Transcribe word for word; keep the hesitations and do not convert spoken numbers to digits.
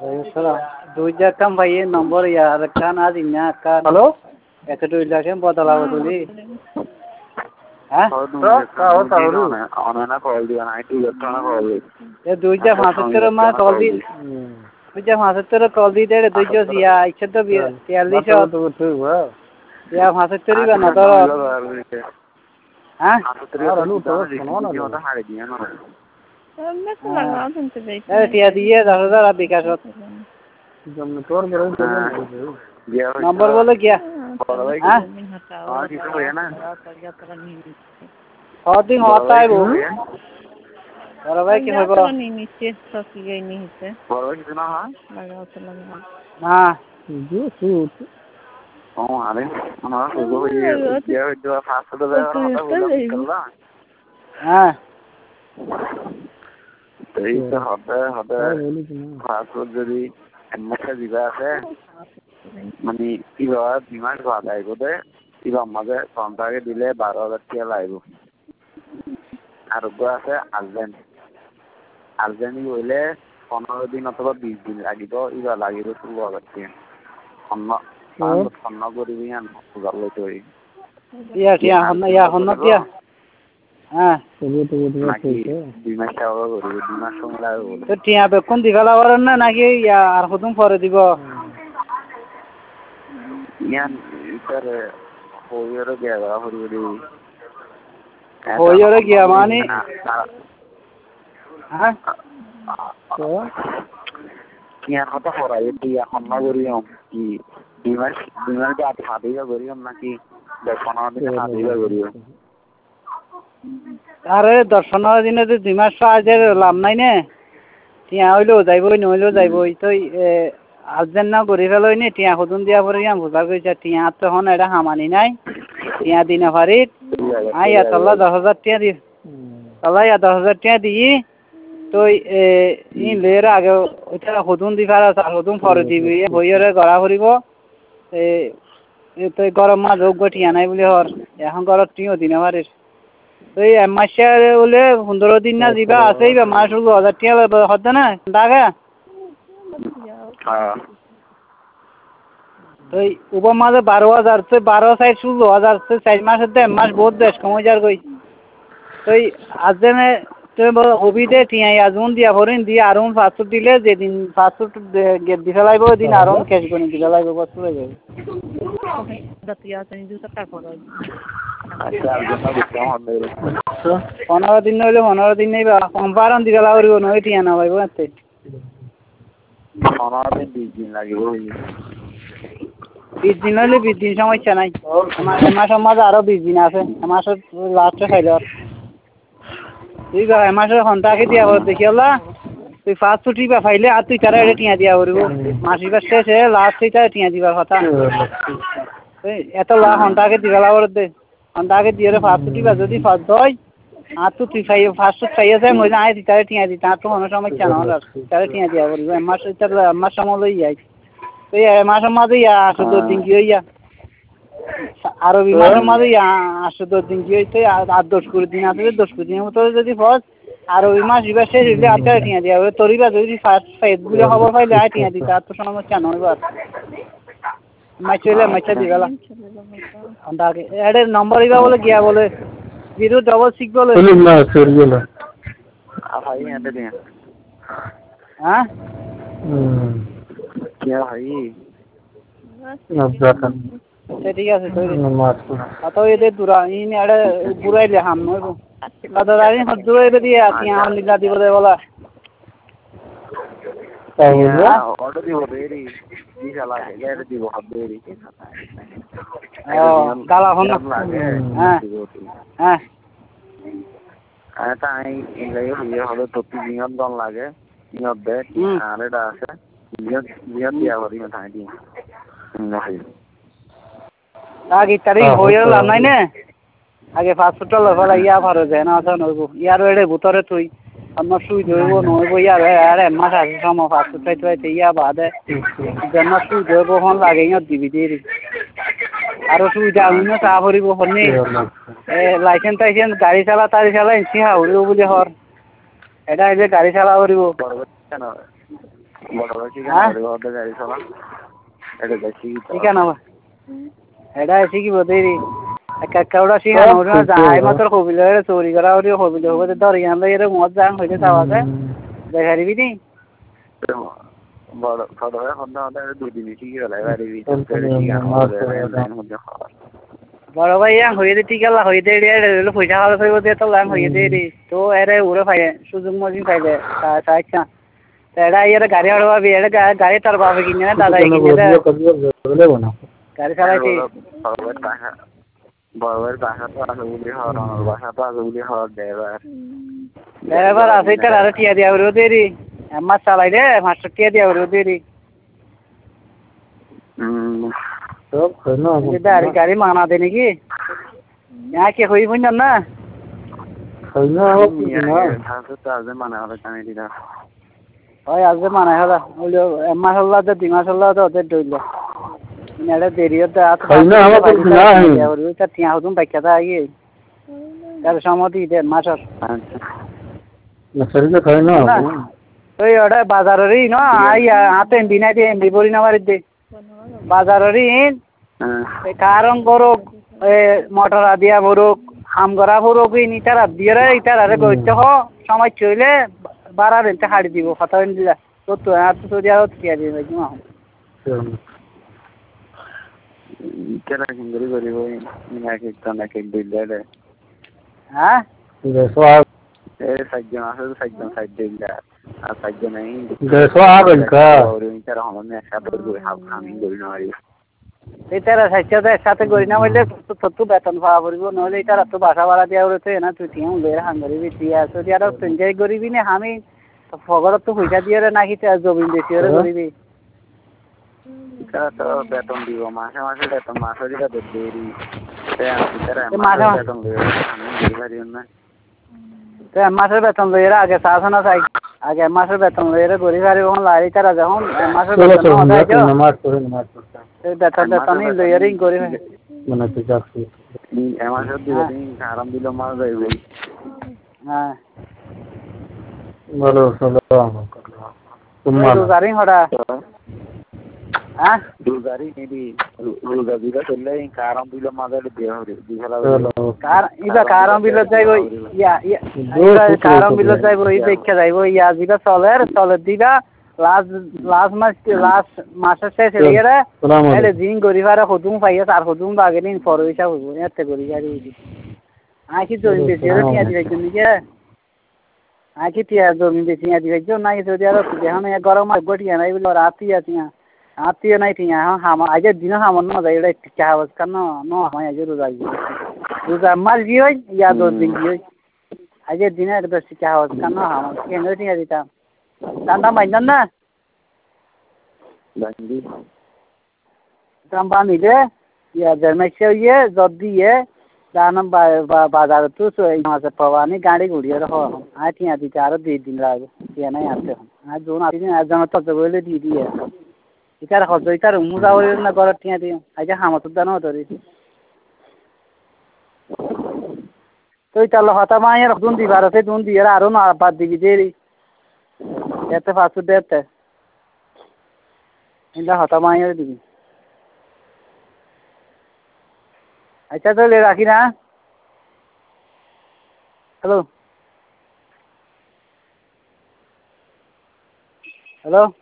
দুই জায়গা ভাই নম্বর ইয়ার কান আজ ইন্না কান হ্যালো এত দুই জায়গা বদলাবো তুমি হ্যাঁ কাও তাহলে অননা কল দিও না আইটি জটনা কল এ দুই জায়গা পাঁচত্তর মা কল দি দুই জায়গা পাঁচত্তর কল দি দে দুই জায়গা ইয়া ইচ্ছা তো বিয়াল্লিশ তো তো ইয়া পাঁচত্তর বা না তো হ্যাঁ আর নো তো শোনো না ওটা হারে দিয়া না मैं तो लगा तुमसे बैठ ए टिया दिए दस हज़ार आप विकास जब तोर बड़े नंबर बोलो क्या हां हां किसी को है ना और दिन होता है वो और भाई क्या होगा नहीं नीचे सकी गई नहीं है और भाई कितना हां लगाओ तो लगाओ हां जो सूट ओ अरे हमारा सुबह ये ये जो फास्ट तो होता हां এই তো হবে হবে ফাস্ট যদি এমএসএ দিবা আছে মানে ইবা বিমান বাদাই গদে ইবা মাঝে কন্ট্রাক্টে দিলে বারো হাজার টাকা লাগবে আর গো আছে আলজেন আলজেনি হইলে পনেরো দিন অথবা বিশ দিন লাগিব ইবা লাগিব ষোলো হাজার টাকা অন্য অন্য করিবি আন যাবে তো ইয়া ইয়া হন ইয়া হন টিয়া হ্যাঁ তবু তবু নাকি বিমা চাওয়া করি বিমা সমলা বলে তো টিয়া বেকন দিগালা করেন না নাকি আর কতদিন পরে দিব ইয়ান ইতার হইরে গেয়া হরিবি হইরে গিয়া মানে হ্যাঁ তো কিয়া কথা হরাই দিয়া হন্না করিও কি বিমা বিমা কে আঠা দিবা করিও নাকি বেকন দিনে দিবা করিও আরে দর্শন দিনে তো দুই মাস আজের লাভ নাই নে টিয়া হইলেও যাইবই নইলেও যাইবই তো আজের না করি ফেলই নি টিয়া সদন দিয়া পরে ইয়াম বুঝা গেছে টিয়া তো হন এটা হামানি নাই টিয়া দিনা ফারিত আইয়া তল্লা দশ হাজার টিয়া দি তল্লা ইয়া দশ হাজার টিয়া দিই তো ই লের আগে ওইটা সদন দি ফারা সদন পরে দিবি বইয়ের গড়া ফুরিব এই তো গরম মাছ যোগ্য টিয়া নাই বলে হর এখন গরম টিও দিনা ফারির তো এই মাসে বলে পনেরো দিন না দিবা আছেই বা মাস ষোলো হাজার টাকা হচ্ছে না টাকা তো উপর মাঝে বারো হাজার বারো সাইড ষোলো হাজার চার মাসের দেয় মাস বহুত বেশ কমে যার গই তো আজ দিনে তুমি হবি দে টিয়াই আজমন দিয়া ভরিন দিয়ে আরুন পাঁচশো দিলে যেদিন পাঁচশো গেট দিতে লাগবে ওই দিন আরুন ক্যাশ করে দিতে লাগবে বস্তু হয়ে যাবে পনেরো দিন হইলে পনেরো দিন নেই কম্পারন দিকে লাগবে নয় টিয়া না ভাইব এতে পনেরো দিন বিশ দিন লাগিব বিশ দিন হইলে বিশ দিন সমস্যা নাই এমাসের মাঝে আরো বিশ দিন আছে এমাসের লাস্টে খাইল ঠিক আছে এমাসের ঘন্টাকে দিয়া দেখি হলা তুই ফার্স্ট ছুটি বা ফাইলে আর তুই তারা এটা টিয়া দিয়া করব মাসিবার শেষে লাস্ট তুই তারা টিয়া দিবার কথা এত লা ঘন্টাকে দিবা লাগবে দে ঘন্টাকে দিয়ে ফার্স্ট ছুটি বা যদি ফার্স্ট হয় আর তো তুই ফাই ফার্স্ট খাইয়ে যায় মজা আয় তারা টিয়া দি তার তো কোনো সমস্যা না হলো তারা টিয়া দিয়া করব এমাস তাহলে এমাস সময় লই যাই তো এমাসের মাঝে ইয়া আসো দু দিন কি হইয়া আরো বিমাসের মাঝে ইয়া আসো দু দিন কি হইতে আর দশ কুড়ি দিন আছে দশ কুড়ি দিনের মতো যদি ফার্স্ট আর ওই মাস এবার শেষ হইলে আর তারা টিয়া দিয়া হবে তোরই বা যদি ফার্স্ট ফেসবুকে খবর পাইলে আয় টিয়া দি তার তো সমস্যা নয় বার মাইচলে মাইচা দিবেলা ঘন্টাকে এর নম্বর ইবা বলে গিয়া বলে জিরো ডবল সিক্স বলে না সরিয়ে না ভাই এতে দিন হ্যাঁ হুম কি ভাই নবজাতন ঠিক আছে তো নমাজ আতো এতে দুরা ইন এড়ে বুড়াইলে হাম নইবো দাদা দাদি হজুরে দিয়ে আতিয়া লিলা দিব দে বলা তাইয়া অর্ডার দিব দেরি কি চালা এর দিব দেরি ও কালা হন হ্যাঁ হ্যাঁ এটা আই ইলাই হইয়া হলো তো নিয়ম দন লাগে নিয়ম দে আর এটা আছে নিয়ম নিয়ম দিয়া করি না তাই দি নাই আগে তারিখ হইয়া লাভ নাই না আগে পাঁচশো লফলা ইয়া ভালো যায় না আছে নইব ইয়ার এড়ে ভিতরে তুই আমার সুই ধরব নইব ইয়ার আরে মাস আছে সময় পাঁচশো চাইতে ইয়া বাদে যেন সুই ধরব হন লাগে ইয়া দিবি দেরি আরো সুবিধা আমি না চা ভরিব হনি এ লাইসেন্স টাইসেন্স গাড়ি চালা তারি চালা ইনসি হাউরিব বলে হর এটা যে গাড়ি চালা ভরিব বড় ভাই ঠিকানা করে ওটা গাড়ি চালা এটা দেখি ঠিকানা এটা শিখিব দেরি একা কাউরা শিখানো ওটা যায় মাত্র কবিলে চুরি করা ওটি কবিলে হবে ধরে আনলে এর মত যান হইতে চাওয়াছে দেখারিবি নি বড় ছোট ভাই হন্ডা হন্ডা দুই দিন শিখি গেল গাড়ি ভিতরে ঠিকানা করে লাইন মধ্যে বড় ভাই আং হইতে টিকালা হইতে এর পয়সা খরচ হইব দে তো লাং হইতে রে তো এরে উড়ে পায় সুযোগ মজিন পাইলে সাইছা এরা এর গাড়ি আড়বা বি এর গাড়ি তার বাবা কিনে না দাদা কিনে দে গাড়ি চালাইছি বড় বাসা তো আছে বলি হওয়ার আমার বাসা তো আছে বলি হওয়ার ড্রাইভার ড্রাইভার আছে তার আর টিয়া দিয়া উড়ো দেরি মাস চালাই দে মাস্টার টিয়া দিয়া উড়ো দেরি হুম সব খনো গাড়ি গাড়ি মানা দে নাকি না কি হই বুঝন না খনো না হাতে তো আজ মানা হলো জানি দিরা ওই আজ মানা হলো ওলো মাশাআল্লাহ তো দিমাশাআল্লাহ তো ওদের দইলো নেড়ে দেরিও তো আত খনো আমাকে না ওর তো টিয়া হুদুম বাইকা দা আগে তার সম্মতি দে মাসর আচ্ছা না শরীরে খনো ওই ওটা বাজারেরই না আই হাতে বিনা দিয়ে এমবি বড়ি না মারি দে বাজারেরই কারণ বড় মোটর দিয়া বড় হাম করা বড় কি নিটার দিয়ে রে ইটার আরে গইতে হ সময় চলে বাড়া রেতে হাড়ি দিব কথা দিলা তো তো আর তো দিয়া টিয়া দিবে না কেন হিঙ্গরি করিব না কি না কি দিলে হ্যাঁ দেখো এ সাইজন আছে সাইজন সাইড দিলা আর সাইজন নাই দেখো আবেন কা ওর ইন্টার হলনে একসাথে করে হাফ খামিং করি না আরে এটারা সাইজটা একসাথে করি না বললে তো তো বেতন পাওয়া পড়িব নহলে এটারা তো বাসা ভাড়া দিয়া উড়তে না তুই টিয়া লয়ে হাঙ্গরি বিটিয়া তো দিয়ার তো এনজয় করিবি না আমি তো ফগর তো পয়সা দিয়ে রে নাকি তে জমিন বেশি রে করিবি তো বেতন দিব মাসে মাসে বেতন মাসে দিটা দেরি তে আমি তারা বেতন লয়ে আমি ডেলিভারি না তে মাসের বেতন লয়ে আগে সাধনা চাই আগে মাসের বেতন লয়ে রে গরিবারি ওন লাই তারা যখন মাসের বেতন হয় তো নামাজ পড়ে নামাজ পড়তা এই বেতন বেতন লয়ে রিং করি মানে তো যাচ্ছি এই মাসের দিন আরাম দিল মাস যাইবে হ্যাঁ বলো চলো তুমি রোজারি হড়া হ্যাঁ রোজারি নেবি রোজা দিবা চললে আরাম দিল মাস দিয়ে হবে দিলা কার ইবা কারণ বিল যাইব ইয়া ইয়া কারণ বিল যাইব এই দেখা যাইব ইয়া দিবা চলের চলে দিবা লাস্ট লাস্ট মাস লাস্ট মাসের শেষে এরে এলে দিন গরিবারে হুদুম পাইয়া আর হুদুম বাগে দিন পরইসা হইব এতে করি গাড়ি আকি জমি বেশি রে টিয়া দিবে জমি কে আকি টিয়া জমি বেশি দিবে জো নাই যদি আর দেখুন গরম আর গটিয়া নাই বলে রাতি আছি আত্মীয় নাই টিয়া হামা আজ দিন হামন না যাই এটা চাহাবাস কান ন হয় আজ রোজা রোজা মাস গিয়ে ইয়া দশ দিন গিয়ে আজের দিনে একটা চাহাবাস কান হামা কেন টিয়া দিতাম দান্দা বাইন্দান না বান্দি দাম বানিলে ইয়া জন্মাইছে ইয়ে যদি ইয়ে দানম বাজার তো এই মাসে পাওয়ানি গাড়ি ঘুরিয়ে রাখো আর টিয়া দিতে আরো দুই দিন লাগবে টিয়া নাই আসতে আর যোন আসি আর জন তো বলে দিয়ে দিয়ে ইতার হজ ইতার মুজা হইল না ঘর টিয়া দিয়ে আজকে হামত দানো ধরি তো ইতার হতা মায়ের দুন দিবার আছে দুন দিয়ে আরো না বাদ দিবি দেরি এতে ফাঁসু দেতে এটা হতা মায়ের দিবি আচ্ছা তাহলে রাখি না হ্যালো হ্যালো